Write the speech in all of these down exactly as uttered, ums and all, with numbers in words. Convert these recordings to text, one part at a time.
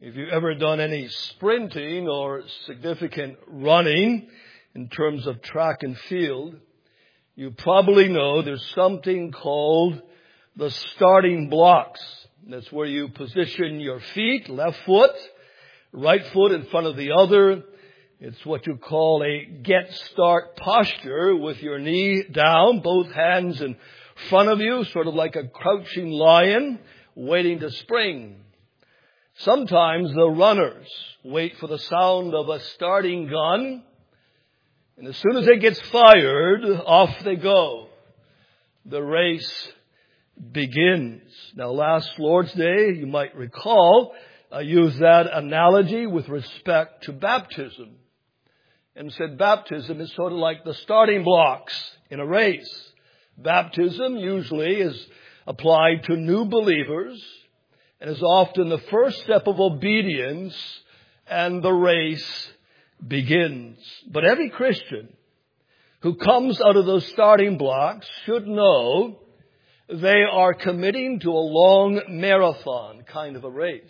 If you've ever done any sprinting or significant running in terms of track and field, you probably know there's something called the starting blocks. That's where you position your feet, left foot, right foot in front of the other. It's what you call a get start posture with your knee down, both hands in front of you, sort of like a crouching lion waiting to spring. Sometimes the runners wait for the sound of a starting gun, and as soon as it gets fired, off they go. The race begins. Now, last Lord's Day, you might recall, I used that analogy with respect to baptism, and said baptism is sort of like the starting blocks in a race. Baptism usually is applied to new believers, and is often the first step of obedience, and the race begins. But every Christian who comes out of those starting blocks should know they are committing to a long marathon kind of a race.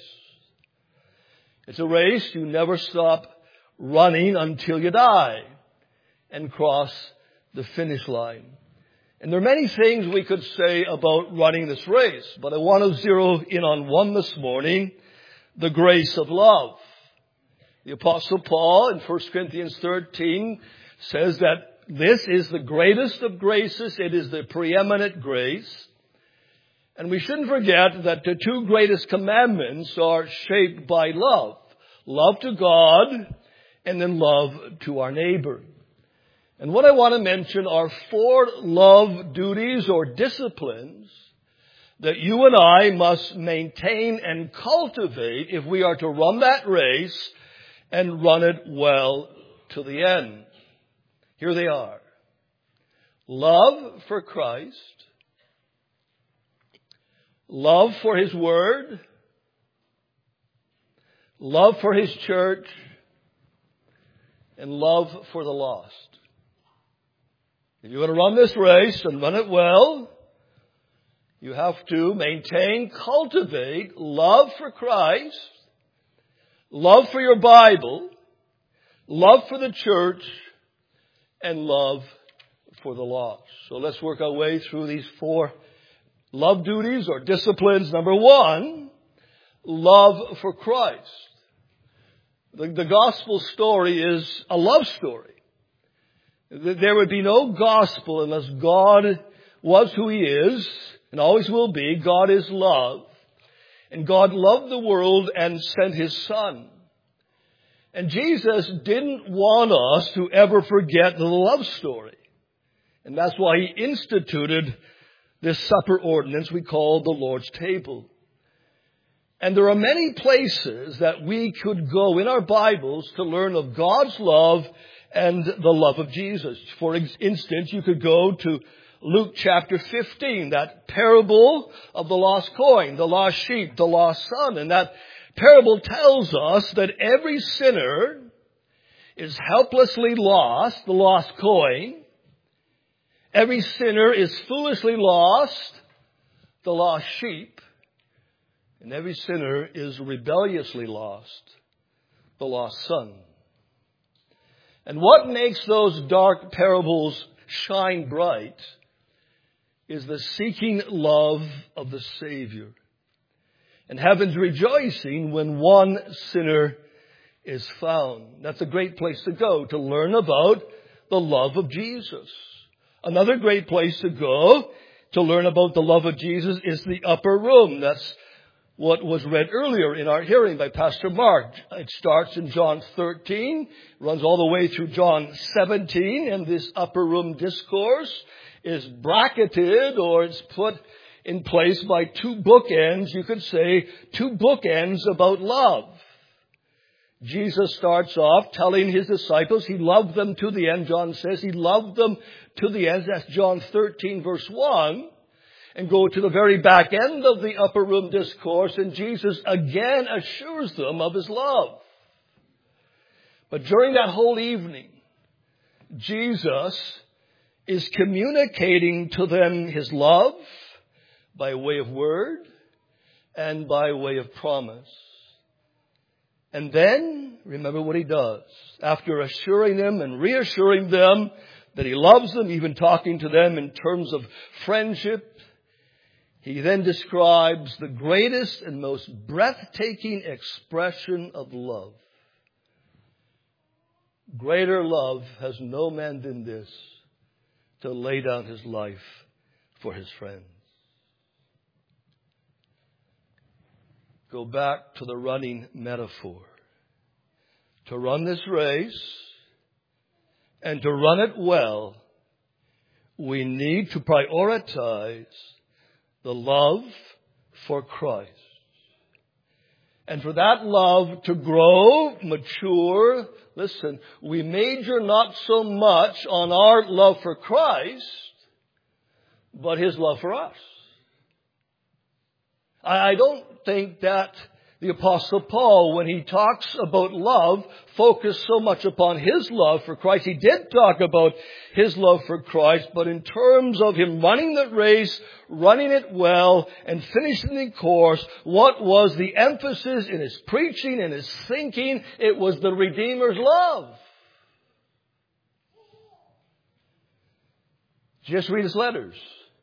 It's a race you never stop running until you die and cross the finish line. And there are many things we could say about running this race, but I want to zero in on one this morning, the grace of love. The Apostle Paul in First Corinthians thirteen says that this is the greatest of graces. It is the preeminent grace. And we shouldn't forget that the two greatest commandments are shaped by love. Love to God and then love to our neighbor. And what I want to mention are four love duties or disciplines that you and I must maintain and cultivate if we are to run that race and run it well to the end. Here they are. Love for Christ. Love for His Word. Love for His church. And love for the lost. If you want to run this race and run it well, you have to maintain, cultivate love for Christ, love for your Bible, love for the church, and love for the lost. So let's work our way through these four love duties or disciplines. Number one, love for Christ. The, the gospel story is a love story. There would be no gospel unless God was who He is and always will be. God is love. And God loved the world and sent His Son. And Jesus didn't want us to ever forget the love story. And that's why He instituted this supper ordinance we call the Lord's table. And there are many places that we could go in our Bibles to learn of God's love and the love of Jesus. For instance, you could go to Luke chapter fifteen, that parable of the lost coin, the lost sheep, the lost son. And that parable tells us that every sinner is helplessly lost, the lost coin. Every sinner is foolishly lost, the lost sheep. And every sinner is rebelliously lost, the lost son. And what makes those dark parables shine bright is the seeking love of the Savior. And heaven's rejoicing when one sinner is found. That's a great place to go to learn about the love of Jesus. Another great place to go to learn about the love of Jesus is the upper room. That's what was read earlier in our hearing by Pastor Mark. It starts in John thirteen, runs all the way through John seventeen, and this upper room discourse is bracketed, or it's put in place by two bookends. You could say two bookends about love. Jesus starts off telling His disciples He loved them to the end. John says He loved them to the end. That's John thirteen verse one. And go to the very back end of the upper room discourse, and Jesus again assures them of His love. But during that whole evening, Jesus is communicating to them His love by way of word and by way of promise. And then, remember what he does. After assuring them and reassuring them that he loves them, even talking to them in terms of friendship, he then describes the greatest and most breathtaking expression of love. Greater love has no man than this, to lay down his life for his friends. Go back to the running metaphor. To run this race and to run it well, we need to prioritize the love for Christ. And for that love to grow, mature, listen, we major not so much on our love for Christ, but His love for us. I don't think that the Apostle Paul, when he talks about love, focused so much upon his love for Christ. He did talk about his love for Christ, but in terms of him running the race, running it well, and finishing the course, what was the emphasis in his preaching and his thinking? It was the Redeemer's love. Just read his letters.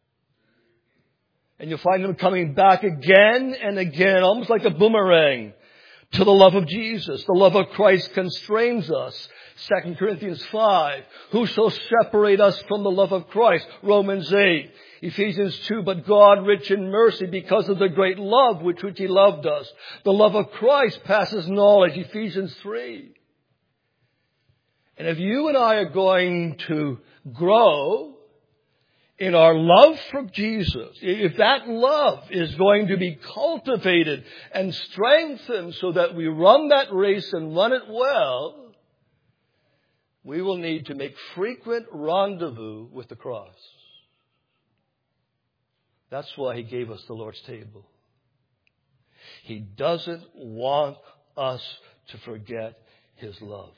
And you'll find him coming back again and again, almost like a boomerang, to the love of Jesus. The love of Christ constrains us. Second Corinthians five. Who shall separate us from the love of Christ? Romans eight. Ephesians two. But God, rich in mercy, because of the great love with which He loved us. The love of Christ passes knowledge. Ephesians three. And if you and I are going to grow in our love for Jesus, if that love is going to be cultivated and strengthened so that we run that race and run it well, we will need to make frequent rendezvous with the cross. That's why He gave us the Lord's table. He doesn't want us to forget His love.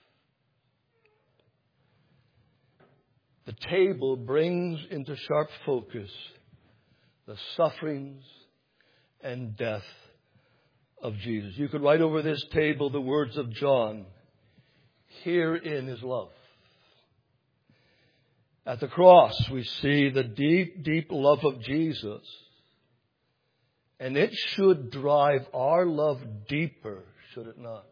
The table brings into sharp focus the sufferings and death of Jesus. You could write over this table the words of John. Herein is love. At the cross, we see the deep, deep love of Jesus. And it should drive our love deeper, should it not?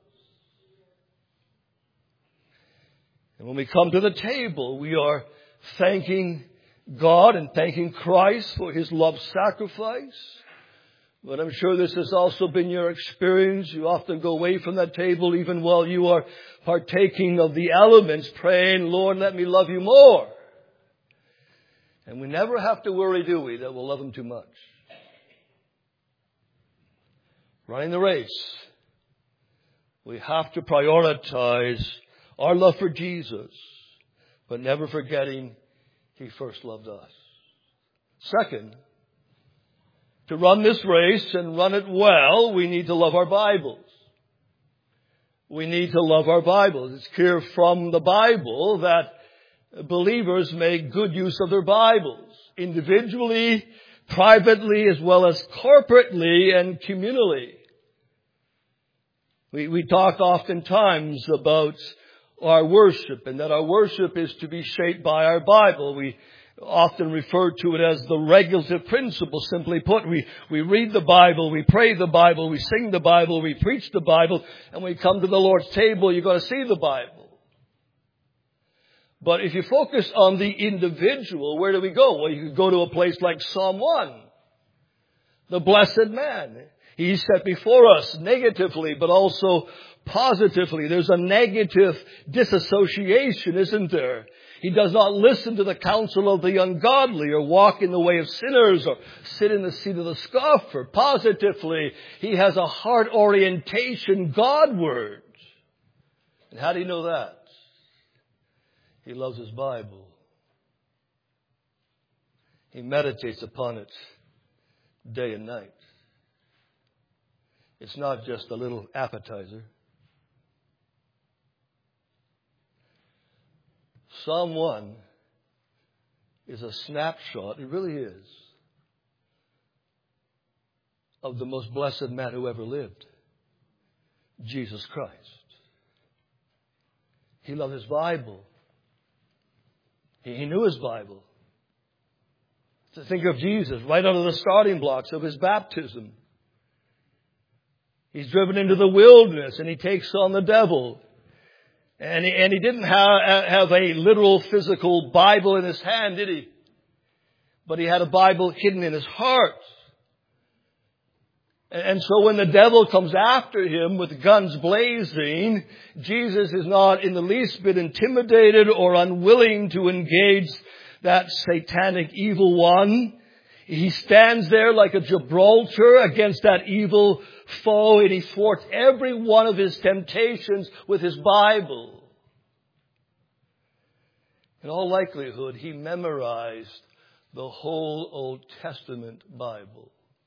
And when we come to the table, we are thanking God and thanking Christ for His love sacrifice. But I'm sure this has also been your experience. You often go away from that table even while you are partaking of the elements, praying, Lord, let me love you more. And we never have to worry, do we, that we'll love Him too much. Running the race, we have to prioritize our love for Jesus, but never forgetting He first loved us. Second, to run this race and run it well, we need to love our Bibles. We need to love our Bibles. It's clear from the Bible that believers make good use of their Bibles, individually, privately, as well as corporately and communally. We, we talk oftentimes about our worship, and that our worship is to be shaped by our Bible. We often refer to it as the regulative principle. Simply put, we, we read the Bible, we pray the Bible, we sing the Bible, we preach the Bible, and when we come to the Lord's table, you've got to see the Bible. But if you focus on the individual, where do we go? Well, you could go to a place like Psalm one. The blessed man. He's set before us negatively, but also positively. There's a negative disassociation, isn't there? He does not listen to the counsel of the ungodly or walk in the way of sinners or sit in the seat of the scoffer. Positively, he has a heart orientation Godward. And how do you know that? He loves his Bible. He meditates upon it day and night. It's not just a little appetizer. Psalm one is a snapshot, it really is, of the most blessed man who ever lived. Jesus Christ. He loved his Bible. He, he knew his Bible. To think of Jesus right out of the starting blocks of his baptism. He's driven into the wilderness and he takes on the devil. And he, and he didn't have, have a literal physical Bible in his hand, did he? But he had a Bible hidden in his heart. And so when the devil comes after him with guns blazing, Jesus is not in the least bit intimidated or unwilling to engage that satanic evil one. He stands there like a Gibraltar against that evil foe, and he thwarts every one of his temptations with his Bible. In all likelihood, he memorized the whole Old Testament Bible.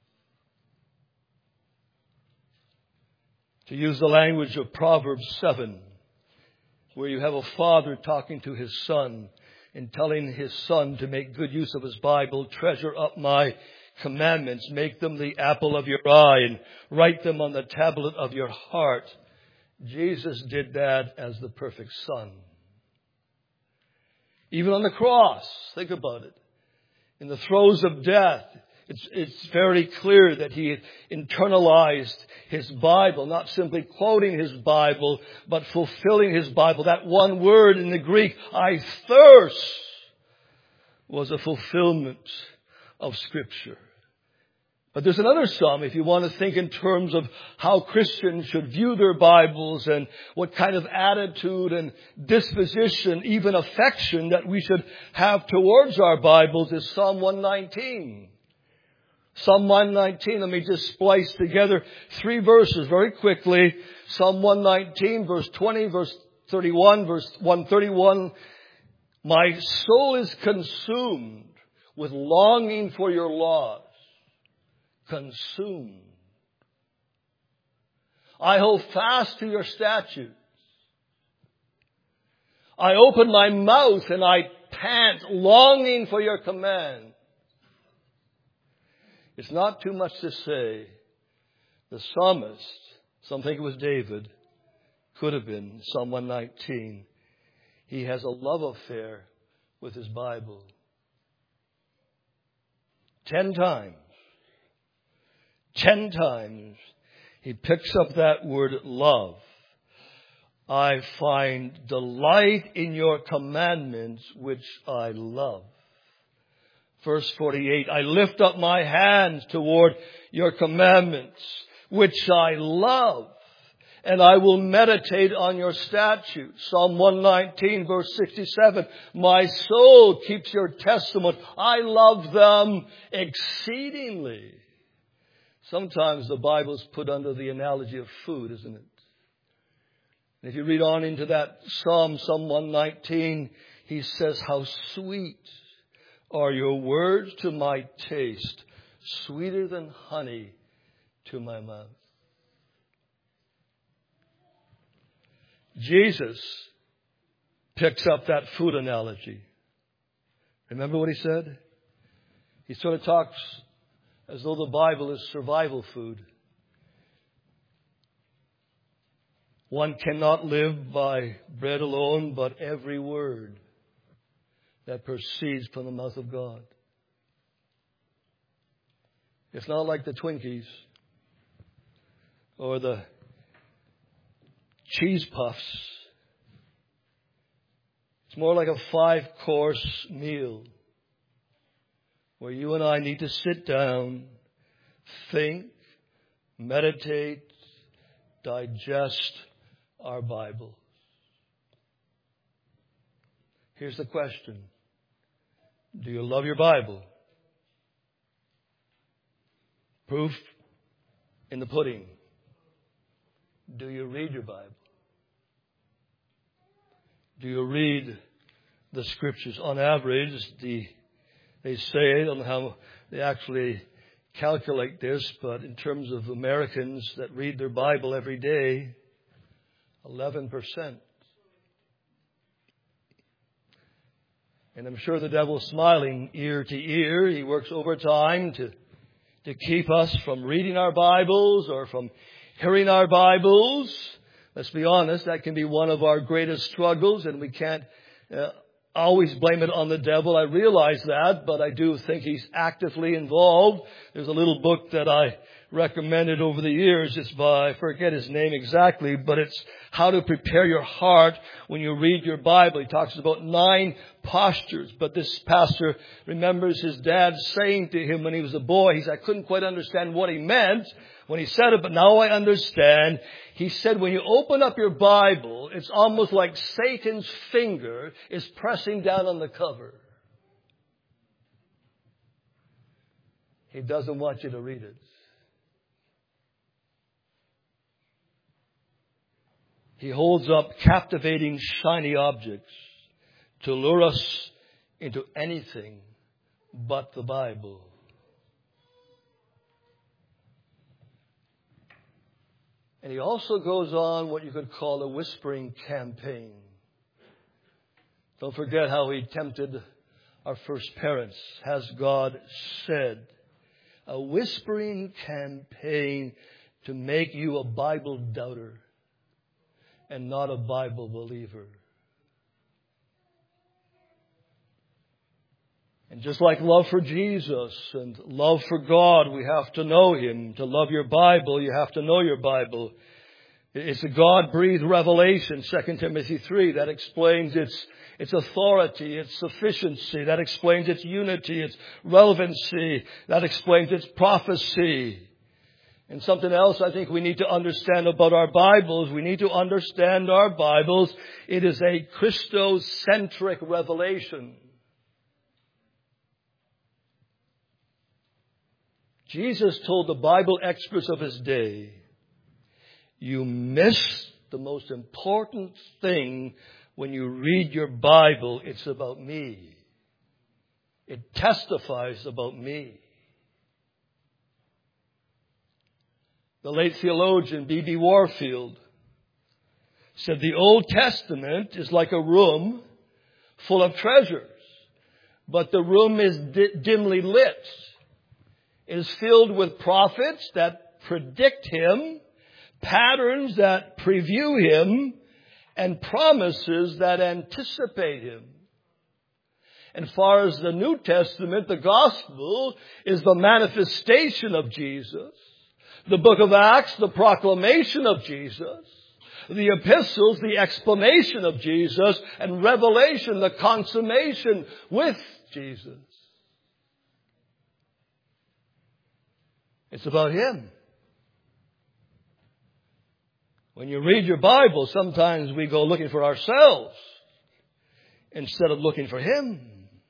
To use the language of Proverbs seven, where you have a father talking to his son and telling his son to make good use of his Bible, treasure up my commandments, make them the apple of your eye, and write them on the tablet of your heart. Jesus did that as the perfect Son. Even on the cross, think about it. In the throes of death, It's, it's very clear that he internalized his Bible, not simply quoting his Bible, but fulfilling his Bible. That one word in the Greek, I thirst, was a fulfillment of Scripture. But there's another psalm, if you want to think in terms of how Christians should view their Bibles and what kind of attitude and disposition, even affection, that we should have towards our Bibles, is Psalm one nineteen. Psalm one nineteen, let me just splice together three verses very quickly. Psalm one nineteen, verse twenty, verse thirty-one, verse one thirty-one. My soul is consumed with longing for your laws. Consumed. I hold fast to your statutes. I open my mouth and I pant, longing for your command. It's not too much to say. The psalmist, some think it was David, could have been Psalm one nineteen. He has a love affair with his Bible. Ten times. Ten times he picks up that word love. I find delight in your commandments, which I love. Verse forty-eight, I lift up my hands toward your commandments, which I love, and I will meditate on your statutes. Psalm one nineteen, verse sixty-seven, my soul keeps your testimony. I love them exceedingly. Sometimes the Bible is put under the analogy of food, isn't it? And if you read on into that Psalm, Psalm one nineteen, he says, how sweet are your words to my taste, sweeter than honey to my mouth. Jesus picks up that food analogy. Remember what he said? He sort of talks as though the Bible is survival food. One cannot live by bread alone, but every word that proceeds from the mouth of God. It's not like the Twinkies or the cheese puffs. It's more like a five-course meal where you and I need to sit down, think, meditate, digest our Bible. Here's the question. Do you love your Bible? Proof in the pudding. Do you read your Bible? Do you read the Scriptures? On average, the, they say, I don't know how they actually calculate this, but in terms of Americans that read their Bible every day, eleven percent. And I'm sure the devil's smiling ear to ear. He works overtime to, to keep us from reading our Bibles or from Hearing our Bibles, let's be honest, that can be one of our greatest struggles, and we can't uh, always blame it on the devil. I realize that, but I do think he's actively involved. There's a little book that I recommended over the years. It's by, I forget his name exactly, but it's How to Prepare Your Heart When You Read Your Bible. He talks about nine postures, but this pastor remembers his dad saying to him when he was a boy, he said, I couldn't quite understand what he meant when he said it, but now I understand. He said, when you open up your Bible, it's almost like Satan's finger is pressing down on the cover. He doesn't want you to read it. He holds up captivating, shiny objects to lure us into anything but the Bible. And he also goes on what you could call a whispering campaign. Don't forget how he tempted our first parents. Has God said? A whispering campaign to make you a Bible doubter and not a Bible believer. And just like love for Jesus and love for God, we have to know Him. To love your Bible, you have to know your Bible. It's a God-breathed revelation, Second Timothy three, that explains its, its authority, its sufficiency, that explains its unity, its relevancy, that explains its prophecy. And something else I think we need to understand about our Bibles, we need to understand our Bibles. It is a Christocentric revelation. Jesus told the Bible experts of His day, you miss the most important thing when you read your Bible. It's about me. It testifies about me. The late theologian B B Warfield said the Old Testament is like a room full of treasures, but the room is di- dimly lit. It is filled with prophets that predict Him, patterns that preview Him, and promises that anticipate Him. And far as the New Testament, the Gospel is the manifestation of Jesus. The book of Acts, the proclamation of Jesus. The epistles, the explanation of Jesus. And Revelation, the consummation with Jesus. It's about Him. When you read your Bible, sometimes we go looking for ourselves instead of looking for Him.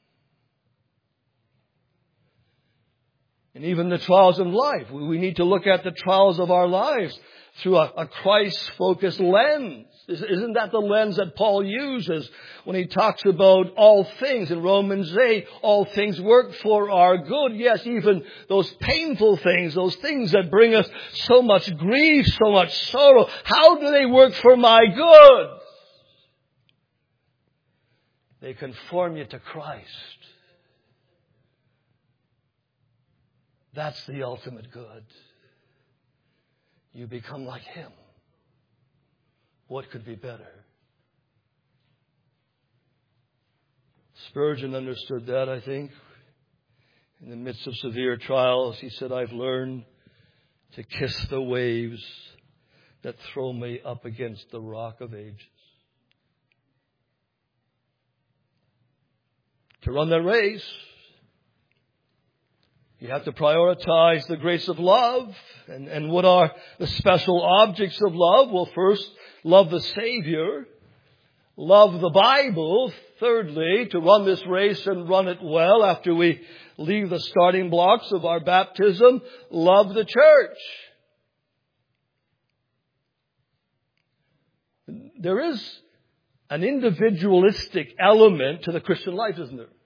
And even the trials of life. We need to look at the trials of our lives through a, a Christ-focused lens. Isn't that the lens that Paul uses when he talks about all things in Romans eight? All things work for our good. Yes, even those painful things, those things that bring us so much grief, so much sorrow. How do they work for my good? They conform you to Christ. That's the ultimate good. You become like Him. What could be better? Spurgeon understood that, I think. In the midst of severe trials, he said, I've learned to kiss the waves that throw me up against the rock of ages. To run that race, you have to prioritize the grace of love. And, and what are the special objects of love? Well, first, love the Savior. Love the Bible. Thirdly, to run this race and run it well after we leave the starting blocks of our baptism, love the church. There is an individualistic element to the Christian life, isn't there?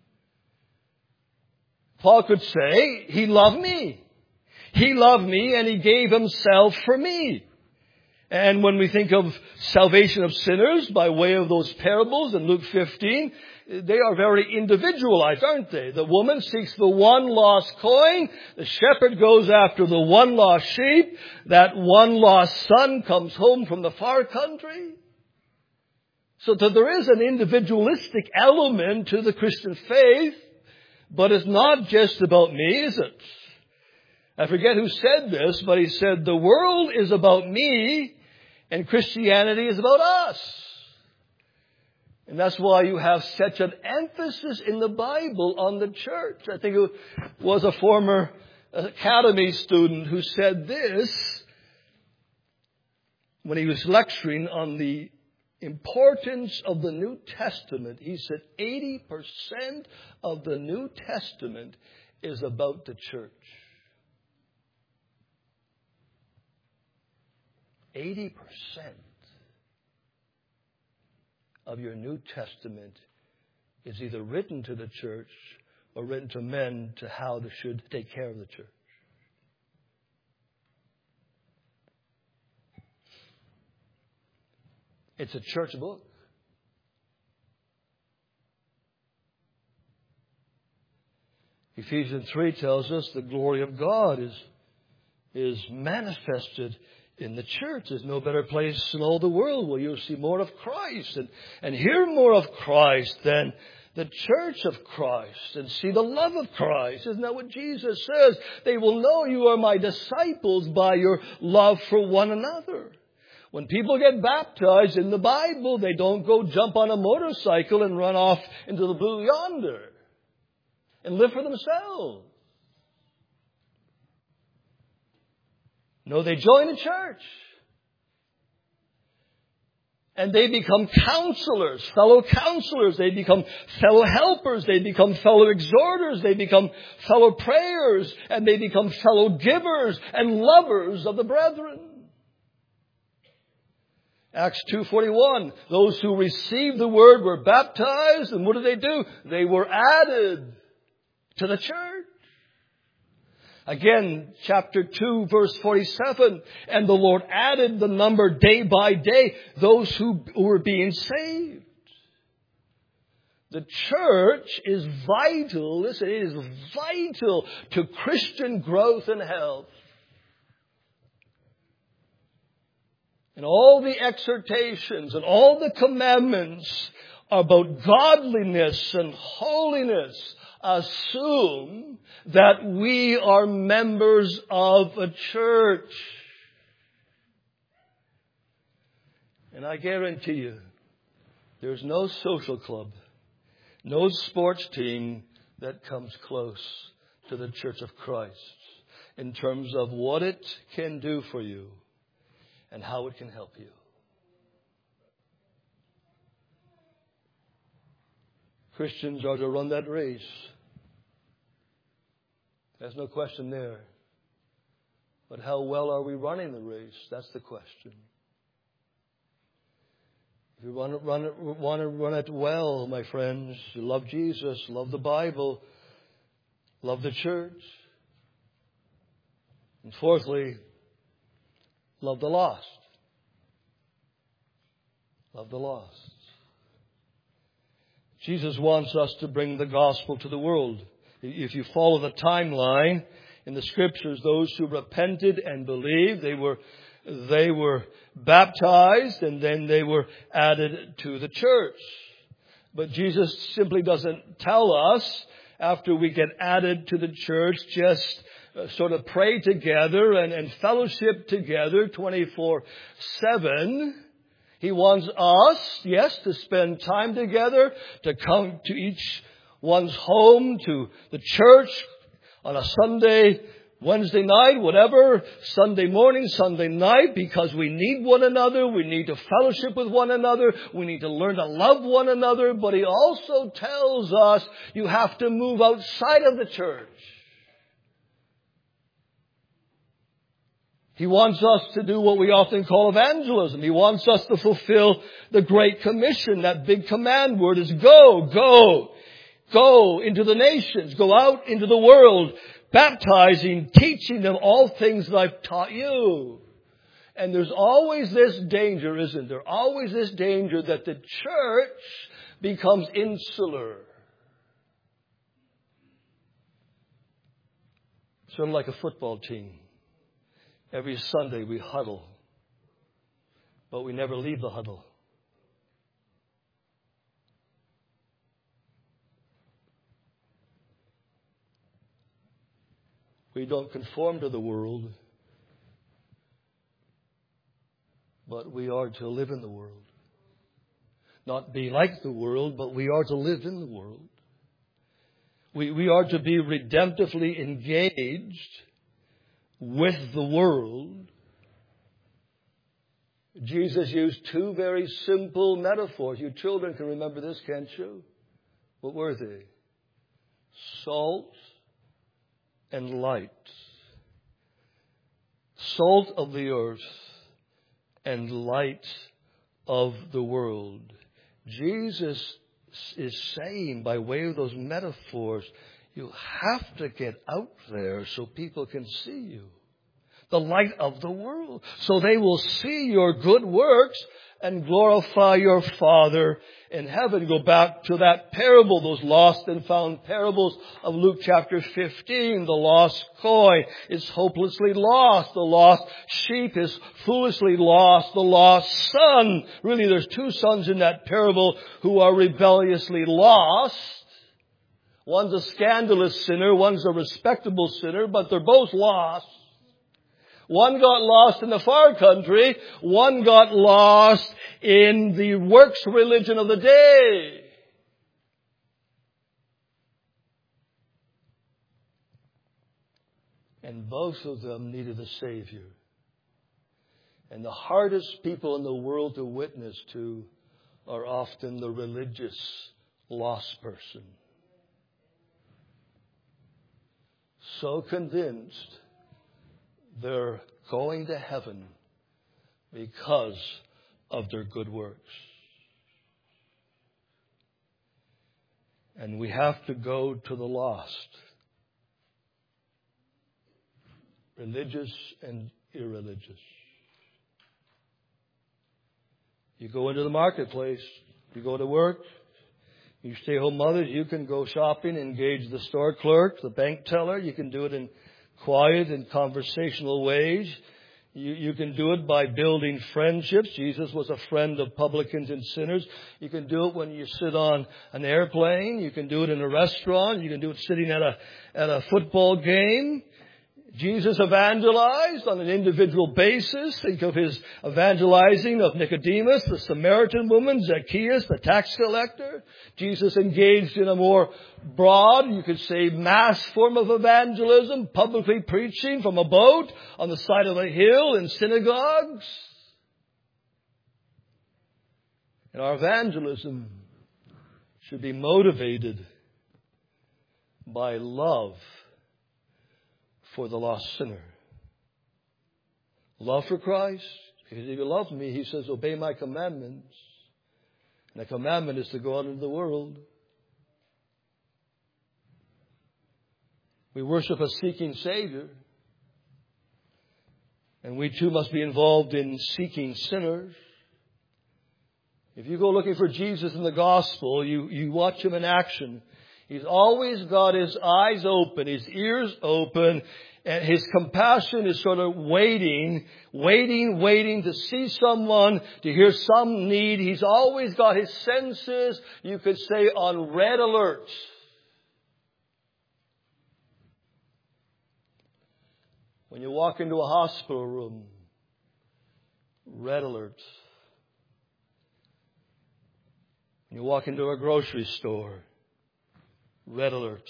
Paul could say, He loved me. He loved me and He gave Himself for me. And when we think of salvation of sinners by way of those parables in Luke fifteen, they are very individualized, aren't they? The woman seeks the one lost coin. The shepherd goes after the one lost sheep. That one lost son comes home from the far country. So that there is an individualistic element to the Christian faith, but it's not just about me, is it? I forget who said this, but he said, the world is about me and Christianity is about us. And that's why you have such an emphasis in the Bible on the church. I think it was a former academy student who said this when he was lecturing on the importance of the New Testament. He said eighty percent of the New Testament is about the church. eighty percent of your New Testament is either written to the church or written to men to how they should take care of the church. It's a church book. Ephesians three tells us the glory of God is, is manifested in the church. There's no better place in all the world where you'll see more of Christ and, and hear more of Christ than the church of Christ and see the love of Christ. Isn't that what Jesus says? They will know you are my disciples by your love for one another. When people get baptized in the Bible, they don't go jump on a motorcycle and run off into the blue yonder and live for themselves. No, they join a church. And they become counselors, fellow counselors. They become fellow helpers. They become fellow exhorters. They become fellow prayers. And they become fellow givers and lovers of the brethren. Acts two forty-one, those who received the word were baptized. And what did they do? They were added to the church. Again, chapter two, verse forty-seven, and the Lord added the number day by day, those who were being saved. The church is vital, listen, it is vital to Christian growth and health. And all the exhortations and all the commandments about godliness and holiness assume that we are members of a church. And I guarantee you, there's no social club, no sports team that comes close to the Church of Christ in terms of what it can do for you and how it can help you. Christians are to run that race. There's no question there. But how well are we running the race? That's the question. If you want to run it, want to run it well, my friends, you love Jesus, love the Bible, love the church. And fourthly, love the lost. Love the lost. Jesus wants us to bring the gospel to the world. If you follow the timeline in the scriptures, those who repented and believed, they were, they were baptized and then they were added to the church. But Jesus simply doesn't tell us after we get added to the church, just sort of pray together and, and fellowship together twenty-four seven. He wants us, yes, to spend time together, to come to each one's home, to the church on a Sunday, Wednesday night, whatever, Sunday morning, Sunday night, because we need one another. We need to fellowship with one another. We need to learn to love one another. But he also tells us you have to move outside of the church. He wants us to do what we often call evangelism. He wants us to fulfill the Great Commission. That big command word is go, go, go into the nations, go out into the world, baptizing, teaching them all things that I've taught you. And there's always this danger, isn't there? Always this danger that the church becomes insular. Sort of like a football team. Every Sunday we huddle, but we never leave the huddle. We don't conform to the world, but we are to live in the world. Not be like the world, but we are to live in the world. We, we are to be redemptively engaged with the world. Jesus used two very simple metaphors. You children can remember this, can't you? What were they? Salt and light. Salt of the earth and light of the world. Jesus is saying, by way of those metaphors, you have to get out there so people can see you. The light of the world. So they will see your good works and glorify your Father in heaven. Go back to that parable, those lost and found parables of Luke chapter fifteen. The lost coin is hopelessly lost. The lost sheep is foolishly lost. The lost son. Really, there's two sons in that parable who are rebelliously lost. One's a scandalous sinner, one's a respectable sinner, but they're both lost. One got lost in the far country. One got lost in the works religion of the day. And both of them needed a Savior. And the hardest people in the world to witness to are often the religious lost person. So convinced they're going to heaven because of their good works. And we have to go to the lost. Religious and irreligious. You go into the marketplace. You go to work. You stay-home mothers, you can go shopping, engage the store clerk, the bank teller. You can do it in quiet and conversational ways. You, you can do it by building friendships. Jesus was a friend of publicans and sinners. You can do it when you sit on an airplane. You can do it in a restaurant. You can do it sitting at a, at a football game. Jesus evangelized on an individual basis. Think of his evangelizing of Nicodemus, the Samaritan woman, Zacchaeus, the tax collector. Jesus engaged in a more broad, you could say, mass form of evangelism, publicly preaching from a boat on the side of a hill in synagogues. And our evangelism should be motivated by love for the lost sinner. Love for Christ. Because if you love me, he says, obey my commandments. And the commandment is to go out into the world. We worship a seeking Savior. And we too must be involved in seeking sinners. If you go looking for Jesus in the gospel, you, you watch him in action. He's always got his eyes open, his ears open, and his compassion is sort of waiting, waiting, waiting to see someone, to hear some need. He's always got his senses, you could say, on red alert. When you walk into a hospital room, red alert. When you walk into a grocery store, red alert.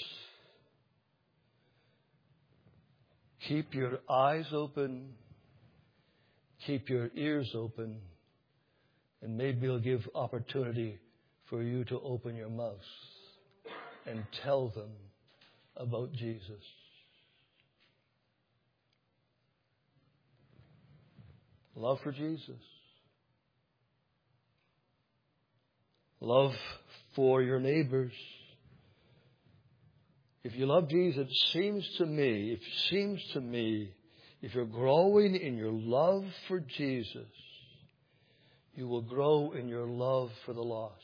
Keep your eyes open. Keep your ears open. And maybe it'll give opportunity for you to open your mouth and tell them about Jesus. Love for Jesus. Love for your neighbors. If you love Jesus, it seems to me, it seems to me, if you're growing in your love for Jesus, you will grow in your love for the lost.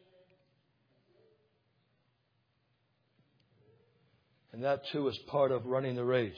And that too is part of running the race.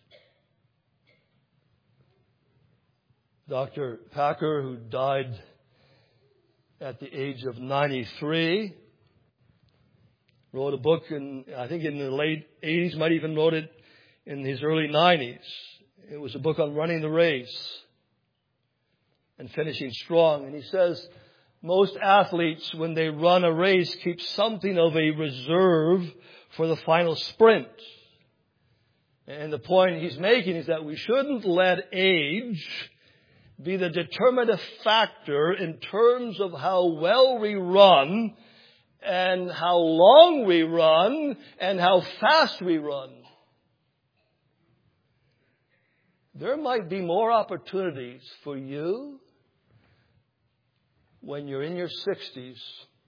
Doctor Packer, who died at the age of ninety-three, wrote a book in, I think in the late eighties, might even wrote it in his early nineties. It was a book on running the race and finishing strong. And he says most athletes, when they run a race, keep something of a reserve for the final sprint. And the point he's making is that we shouldn't let age be the determinative factor in terms of how well we run and how long we run and how fast we run. There might be more opportunities for you when you're in your sixties,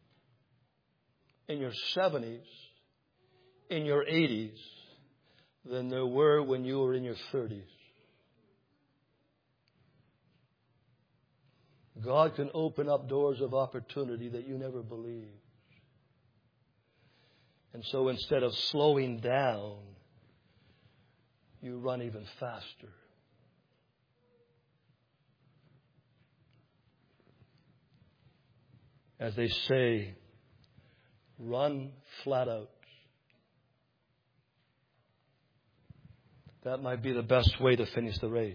in your seventies, in your eighties, than there were when you were in your thirties. God can open up doors of opportunity that you never believed. And so instead of slowing down, you run even faster. As they say, run flat out. That might be the best way to finish the race.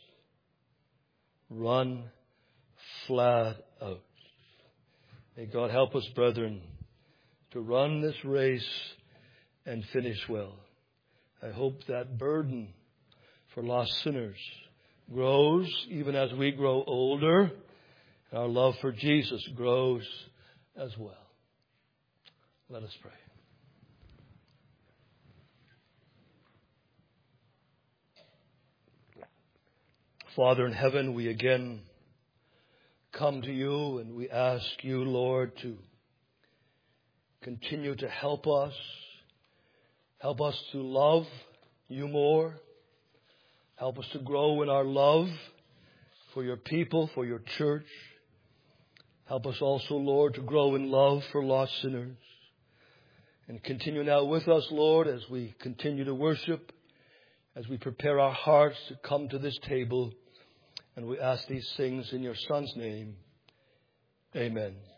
Run flat out. May God help us, brethren, to run this race and finish well. I hope that burden for lost sinners grows even as we grow older. Our love for Jesus grows as well. Let us pray. Father in heaven, we again come to you and we ask you, Lord, to continue to help us. Help us to love you more. Help us to grow in our love for your people, for your church. Help us also, Lord, to grow in love for lost sinners. And continue now with us, Lord, as we continue to worship, as we prepare our hearts to come to this table. And we ask these things in your Son's name. Amen.